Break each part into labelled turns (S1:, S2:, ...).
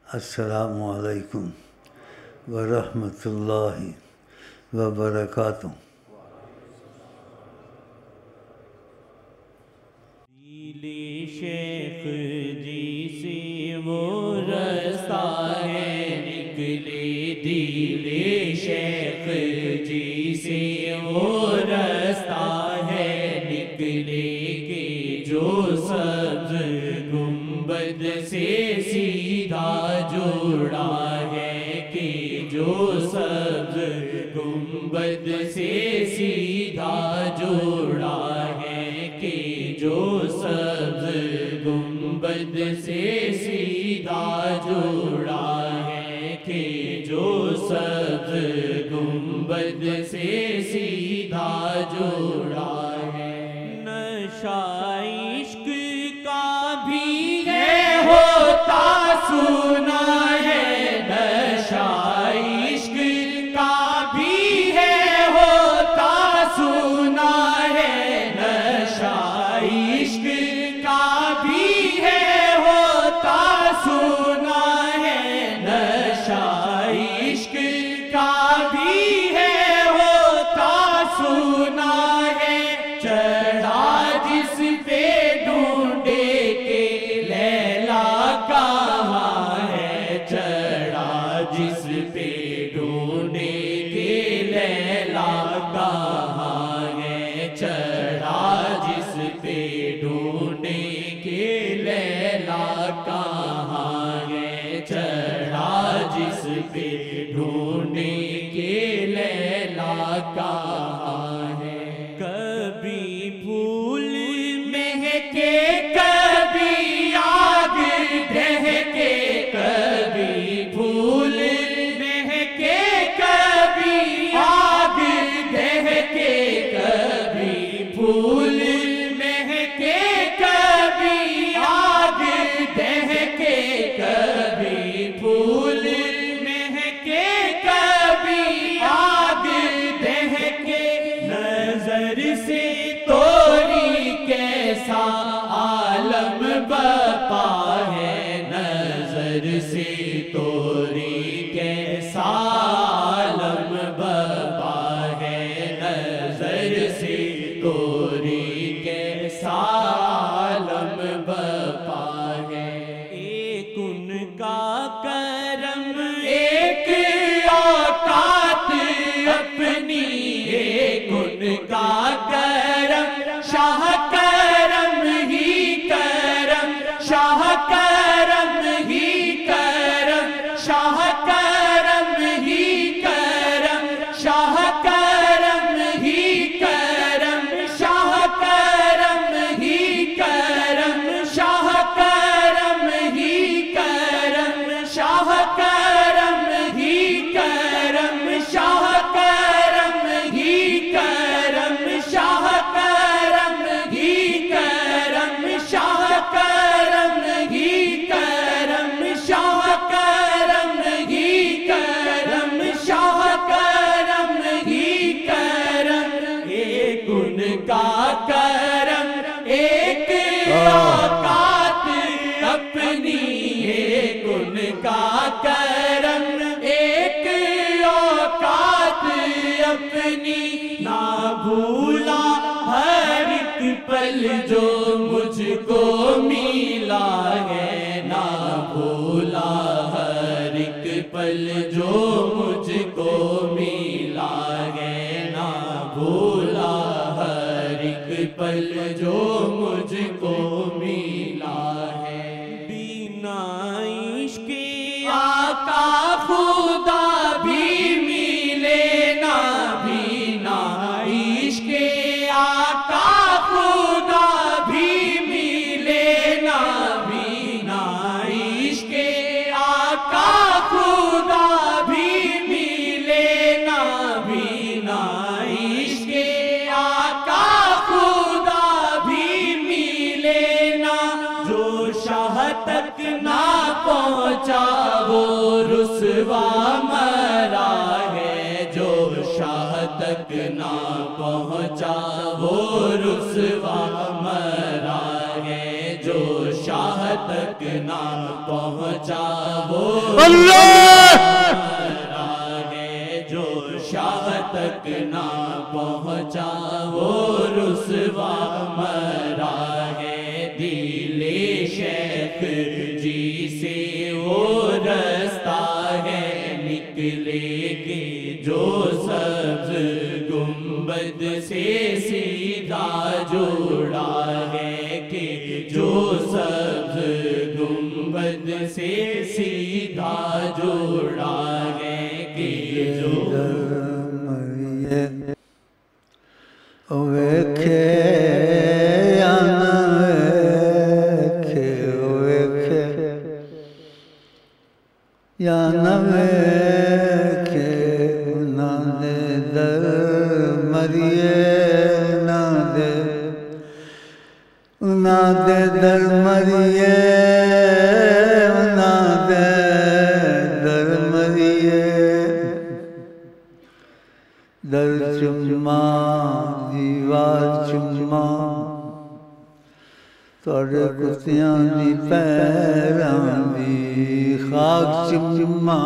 S1: السلام علیکم ورحمۃ اللہ وبرکاتہ۔
S2: شیخ جی سے وہ رستہ ہے نکلے، دل شیخ جی سے وہ رستہ ہے نکلے کہ جو سبز گنبد سے سیدھا جوڑا ہے، کہ جو سبز گنبد سے سیدھا جوڑا ہے، کہ جو سبز گنبد سے سیدھا جوڑا ہے، کہ جو سبز گنبد سے سیدھا جوڑا ہے۔ نشہ عشق کا بھی ہے ہوتا سنا ہے، نشہ عشق کا بھی ہے ہوتا سنا ہے، نشہ عشق کا بھی ہے ہوتا سنا ہے، نشہ عشق کا بھی ہے ہوتا سنا ہے۔ چڑھا جس پہ ڈھونڈے کہ لیلا کہاں ہے، چڑھا جس پہ ڈھونڈے کہ لیلا کہاں ہے، چڑھا جس پہ ڈھونڈے کہ لیلا کہاں ہے، چڑھا جس پہ ڈھونڈے کہ لیلا کہاں ہے۔ کبھی پھول مہکے کبھی آگ دہکے، کبھی پھول مہکے کبھی آگ دہکے، کبھی پھول مہکے کبھی آگ دہکے، کبھی پھول مہکے کبھی آگ دہکے۔ نظر سے توری کیسا عالم بپا ہے، نظر سے توری کیسا عالم بپا ہے، نظر سے توری کیسا عالم بپا ہے۔ ایک ان کا کرم ایک اوقات اپنی، ایک ان کا کرم شاہ کرم ہی کرم، شاہ کرم ہی کرم، شاہ کرم ہی کرم، شاہ کرم ہی کرم، شاہ کرم ہی کرم، شاہ کرم ہی کرم، شاہ کرم ہی کرم، شاہ کرم ہی کرم، شاہ کرم ہی کرم، شاہ کرم ہی کرم، شاہ کرم ہی کرم، شاہ کرم ہی کرم۔ ایک ان کا کرم ایک اوقات اپنی، ایک ان کا کرم ایک اوقات اپنی، نہ بھولا ہر ایک پل جو مجھ کو ملا ہے، نہ بھولا ہر ایک پل جو مجھ کو ملا ہے، نہ بھولا ہر ایک پل جو مجھ کو ملا ہے۔ بنا عشق آقا خدا بھی ملے نہ، بنا عشق آقا خدا بھی ملے نہ، بنا عشق آقا خدا بھی ملے نہ، بنا عشق آقا خدا بھی ملے نہ۔ جو شاہ تک نہ پہنچا وہ رسوا مرا ہے، جو شاہ تک نہ پہنچا وہ رسوا مرا ہے، جو شاہ تک نہ پہنچا وہ
S1: اللہ
S2: جو شاہ تک نہ پہنچا وہ رسوا مرا ہے دل شیخ جی سے وہ رستہ ہے نکلے گے جو سبز گنبد سے سیدھا جوڑا ہے کہ جو سبز گنبد سے سیدھا جوڑا ہے کہ جو
S1: ویکھے یا نہ ویکھے ویکھے یا نہ ویکھے نہ دے در مریے نہ دے در مریے نہ دے در مریے در چما دیوار چما توڑے کتیاں دی پیراں دی خاک چما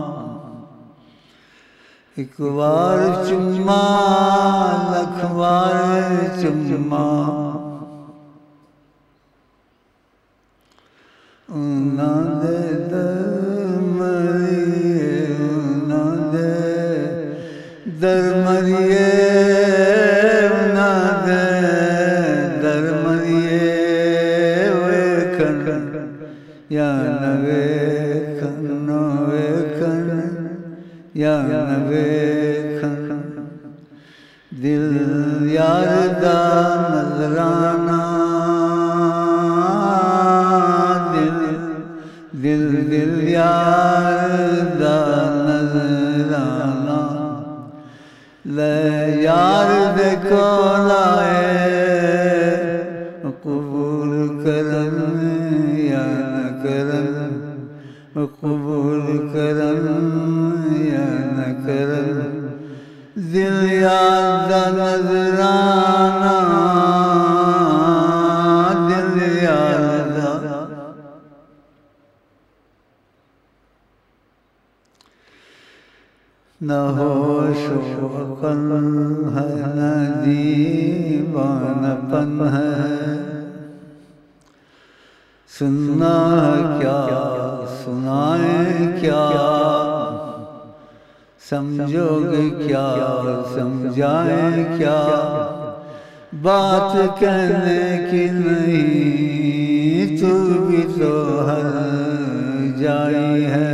S1: ایک وار چما لکھ وار چما نہ دے در مریے نہ دے در مریے نہ دے در مریے ویکھن یا نہ ویکھن نہ ویکھن یا نہ ویکھن دل یار دا نظرانہ دل یار دا نظرانہ لے یار دے کول آئے قبول کرن یا نہ کرن قبول کرن یا نہ کرن دل یار دا نظرانہ دل یار دا نہ ہوش و عقل ہے نہ دیوانہ پن ہے سننا ہے کیا سنائیں کیا سمجھو گے کیا سمجھائیں کیا بات کہنے کی نہیں تو بھی تو ہر جائی ہے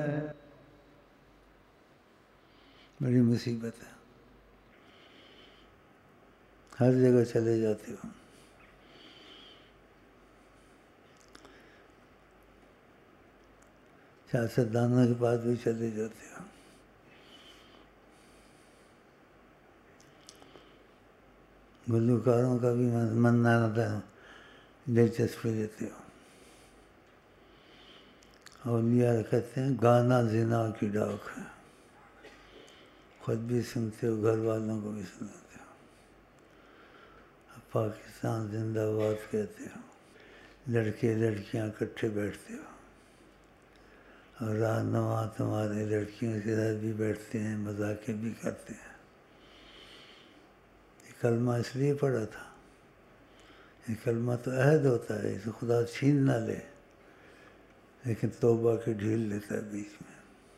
S1: بڑی مصیبت ہے ہر جگہ چلے جاتے ہو سیاستدانوں کے پاس بھی چلے جاتے ہو گلوکاروں کا بھی من نہ رہتا ہے دلچسپی لیتے ہو اولیاء کہتے ہیں گانا زنا کی ڈاک ہے خود بھی سنتے ہو گھر والوں کو بھی سناتے ہو پاکستان زندہ باد کہتے ہو لڑکے لڑکیاں اکٹھے بیٹھتے ہو اور رہنما تمہارے لڑکیوں کے ساتھ بھی بیٹھتے ہیں مذاقیں بھی کرتے ہیں یہ کلمہ اس لیے پڑھا تھا یہ کلمہ تو عہد ہوتا ہے اسے خدا چھین نہ لے لیکن توبہ کی ڈھیل لیتا ہے بیچ میں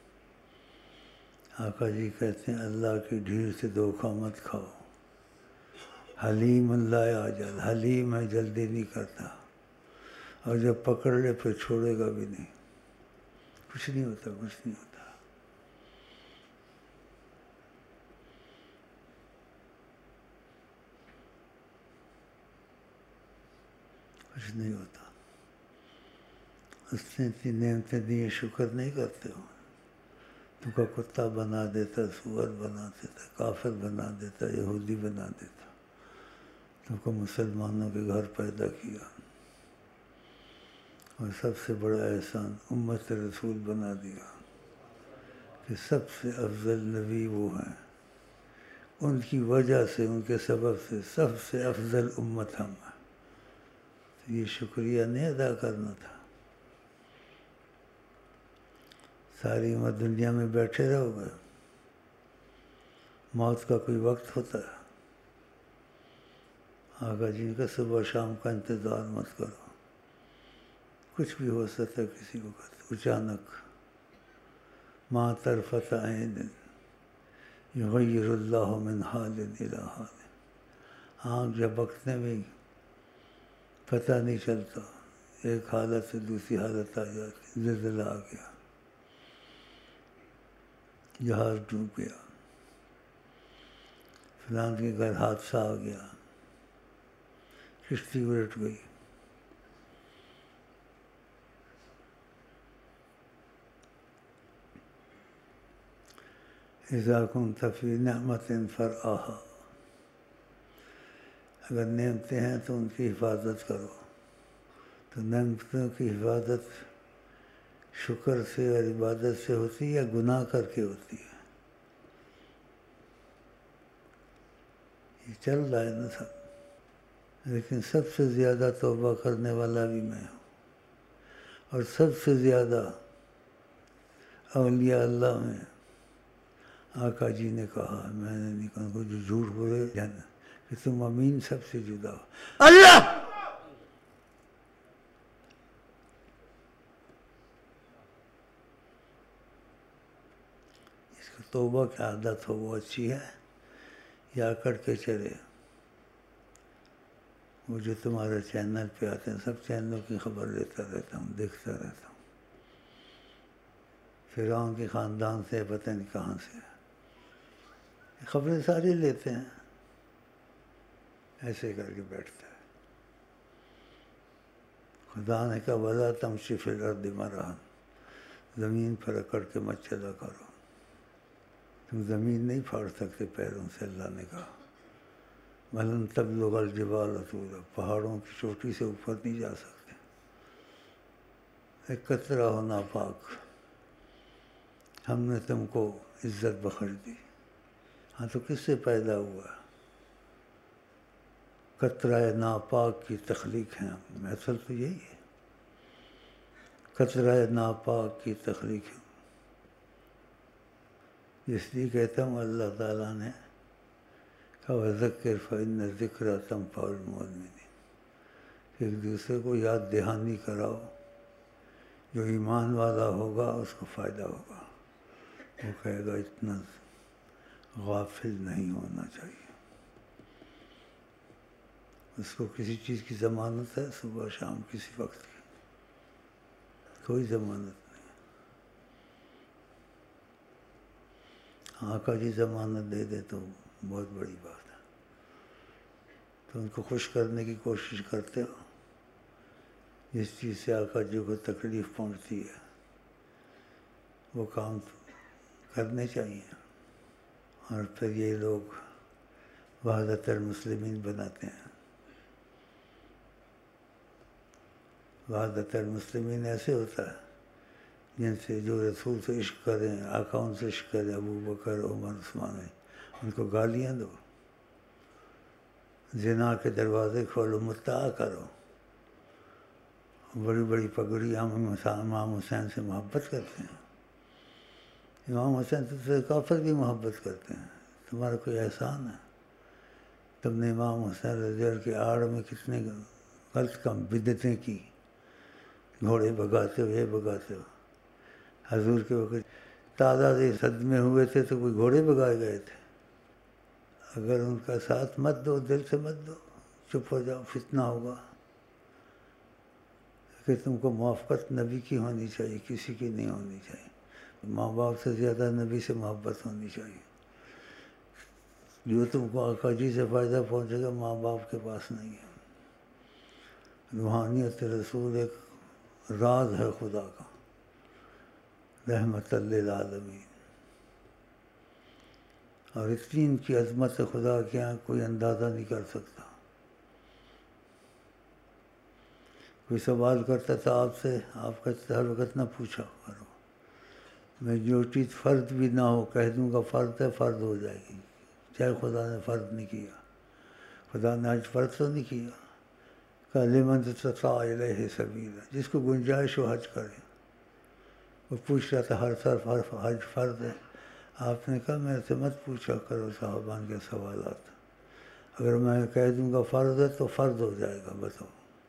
S1: آقا جی کہتے ہیں اللہ کی ڈھیل سے دھوکہ مت کھاؤ حلیم لا عجل حلیم ہے جلدی نہیں کرتا اور جب پکڑ لے پھر چھوڑے گا بھی نہیں کچھ نہیں ہوتا کچھ نہیں ہوتا کچھ نہیں ہوتا اس نے اتنی نعمتیں دی شکر نہیں کرتے ہو تم کو کتا بنا دیتا سور بنا دیتا کافر بنا دیتا یہودی بنا دیتا تم کو مسلمانوں کے گھر پیدا کیا اور سب سے بڑا احسان امت رسول بنا دیا کہ سب سے افضل نبی وہ ہیں ان کی وجہ سے ان کے سبب سے سب سے افضل امت ہم ہیں تو یہ شکریہ نہیں ادا کرنا تھا؟ ساری عمر دنیا میں بیٹھے رہو گے، موت کا کوئی وقت ہوتا ہے؟ آقا جی کا صبح شام کا انتظار مت کرو، کچھ بھی ہو سکتا ہے کسی وقت اچانک. ما طرفت عین یغیر اللہ من حال الی حال، آنکھ جھپکنے میں پتہ نہیں چلتا، ایک حالت سے دوسری حالت آ جاتی. زلزلہ آ گیا، جہاز ڈوب گیا، فلان کے گھر حادثہ آ گیا، کشتی الٹ گئی. اذا کنت فی نعمت فرعاها، اگر نعمتیں ہیں تو ان کی حفاظت کرو. تو نعمتوں کی حفاظت شکر سے اور عبادت سے ہوتی ہے یا گناہ کر کے ہوتی ہے؟ یہ چل رہا ہے نا سب. لیکن سب سے زیادہ توبہ کرنے والا بھی میں ہوں، اور سب سے زیادہ اولیاء اللہ میں آقا جی نے کہا، میں نے نہیں کہا جو جھوٹ بولے جانا کہ تم امین سب سے جدا ہو. اللہ اس کو توبہ کی عادت ہو وہ اچھی ہے یا کر کے چلے. وہ جو تمہارے چینل پہ آتے ہیں سب چینلوں کی خبر لیتا رہتا ہوں، دیکھتا رہتا ہوں. فرعون کے خاندان سے پتہ نہیں کہاں سے خبریں ساری لیتے ہیں، ایسے کر کے بیٹھتا ہے. خدا نے کہا وَلَا تَمْشِ فِي الْأَرْضِ مَرَحًا، زمین پر اکڑ کے مت چلا کرو، تم زمین نہیں پھاڑ سکتے پیروں سے. اللہ نے کہا وَلَن تَبْلُغَ الْجِبَالَ طُولًا، پہاڑوں کی چوٹی سے اوپر نہیں جا سکتے. ایک قطرہ ہو ناپاک، ہم نے تم کو عزت بخش دی. ہاں تو کس سے پیدا ہوا؟ قطرہ ناپاک کی تخلیق ہے. اصل تو یہی ہے، قطرہ ناپاک کی تخلیق ہے. اس لیے کہتا ہوں اللہ تعالیٰ نے کہا وَذَكِّرْ فَإِنَّ الذِّكْرَىٰ تَنفَعُ الْمُؤْمِنِينَ، ایک دوسرے کو یاد دہانی کراؤ، جو ایمان والا ہوگا اس کو فائدہ ہوگا. وہ کہے گا اتنا غافل نہیں ہونا چاہیے. اس کو کسی چیز کی ضمانت ہے؟ صبح شام کسی وقت کی کوئی ضمانت نہیں. آقا جی ضمانت دے دے تو بہت بڑی بات ہے. تو ان کو خوش کرنے کی کوشش کرتے ہو. جس چیز سے آقا جی کو تکلیف پہنچتی ہے وہ کام کرنے چاہیے. اور پھر یہ لوگ وحدت المسلمین بناتے ہیں. وحدت المسلمین ایسے ہوتا ہے جن سے جو رسول سے عشق کریں، آقا ان سے عشق کریں، ابو بکر عمر عثمان، ان کو گالیاں دو، زنا کے دروازے کھولو، مدعا کرو، بڑی بڑی پگڑی امام حسین سے محبت کرتے ہیں. امام حسین سے کافر بھی محبت کرتے ہیں. تمہارا کوئی احسان ہے؟ تم نے امام حسین رضی اللہ کی آڑ میں کتنے غلط کام بدعتیں کی، گھوڑے بگاتے ہو، یہ بگاتے ہو. حضور کے وقت تعداد صدمے ہوئے تھے تو کوئی گھوڑے بگائے گئے تھے. اگر ان کا ساتھ مت دو، دل سے مت دو، چپ ہو جاؤ، فتنہ ہوگا. کہ تم کو موافقت نبی کی ہونی چاہیے، کسی کی نہیں ہونی چاہیے. ماں باپ سے زیادہ نبی سے محبت ہونی چاہیے. جو تم کو آقا جی سے فائدہ پہنچے گا ماں باپ کے پاس نہیں ہے. روحانیت رسول ایک راز ہے خدا کا، رحمت للعالمین. اور اتنی ان کی عظمت خدا کے یہاں کوئی اندازہ نہیں کر سکتا. کوئی سوال کرتا تھا آپ سے، آپ کہتے ہر وقت نہ پوچھا کرو. میں جو چیز فرض بھی نہ ہو کہہ دوں گا فرض ہے، فرض ہو جائے گی، چاہے خدا نے فرض نہیں کیا. خدا نے آج فرض تو نہیں کیا، کہ لمن استطاع الیہ سبیلا، جس کو گنجائش ہو حج کرے۔ وہ پوچھ رہا تھا ہر طرف حج فرض ہے، آپ نے کہا میرے سے مت پوچھا کرو صحابان کے سوالات، اگر میں کہہ دوں گا فرض ہے تو فرض ہو جائے گا، بتاؤ۔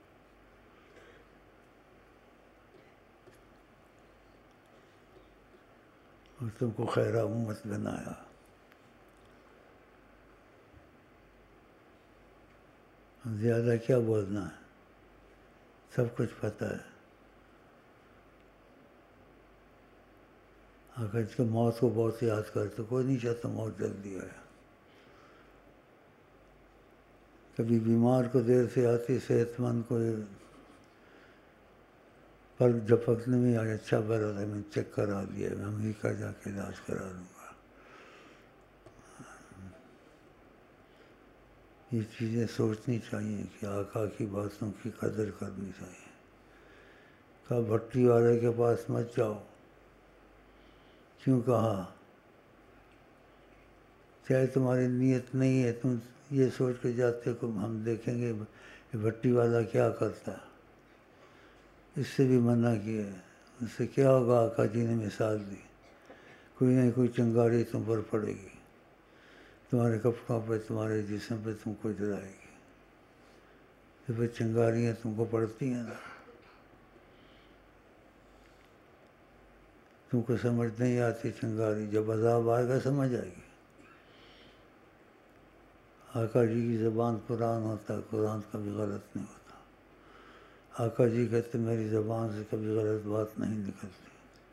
S1: اور تم کو خیر امت بنایا۔ زیادہ کیا بولنا ہے، سب کچھ پتہ ہے۔ اگر اس کو موت کو بہت یاد کرتے، کوئی نہیں چاہتا موت جلدی آئے۔ کبھی بیمار کو دیر سے آتی، صحت مند کو پر جھپکنے میں آج اچھا برا ہے، میں چیک کرا دیا، میں امریکہ جا کے علاج کرا لوں گا۔ یہ چیزیں سوچنی چاہیے کہ آقا کی باتوں کی قدر کرنی چاہیے۔ کہا بھٹی والے کے پاس مت جاؤ۔ کیوں کہا؟ چاہے تمہاری نیت نہیں ہے، تم یہ سوچ کے جاتے کہ ہم دیکھیں گے یہ بھٹی والا کیا کرتا ہے، اس سے بھی منع کیا ہے۔ اس سے کیا ہوگا؟ آقا جی نے مثال دی، کوئی نہ کوئی چنگاری تم پر پڑے گی، تمہارے کپڑوں پہ، تمہارے جسم پہ تم کو جلائے گی۔ یہ پھر چنگاریاں تم کو پڑتی ہیں نا، تم کو سمجھ نہیں آتی چنگاری، جب عذاب آئے گا سمجھ آئے گی۔ آقا جی کی زبان قرآن ہوتا ہے، قرآن کبھی غلط نہیں ہوتا۔ آقا جی کہتے میری زبان سے کبھی غلط بات نہیں نکلتی،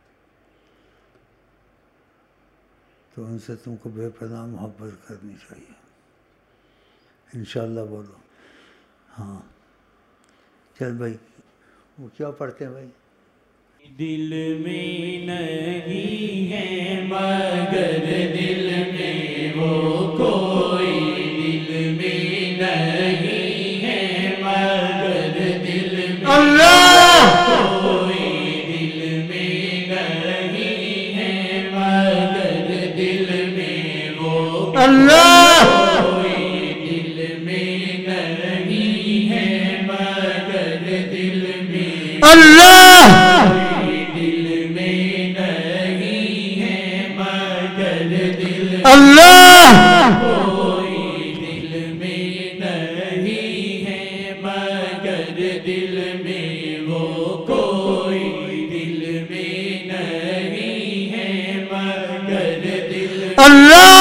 S1: تو ان سے تم کو بے پناہ محبت کرنی چاہیے۔ انشاءاللہ بولو۔ ہاں چل بھائی، وہ کیا پڑھتے ہیں بھائی؟
S2: دل میں نہیں ہے مگر دل میں وہ کوئی، دل میں نہیں ہے مگر دل میں
S1: اللہ
S2: کوئی، دل میں نہیں ہے مگر دل میں وہ
S1: اللہ
S2: کوئی، دل میں نہیں ہے مگر دل میں
S1: اللہ اللہ
S2: کوئی، دل میں نہیں ہے مگر دل میں وہ کوئی، دل میں نہیں ہے مگر دل میں
S1: اللہ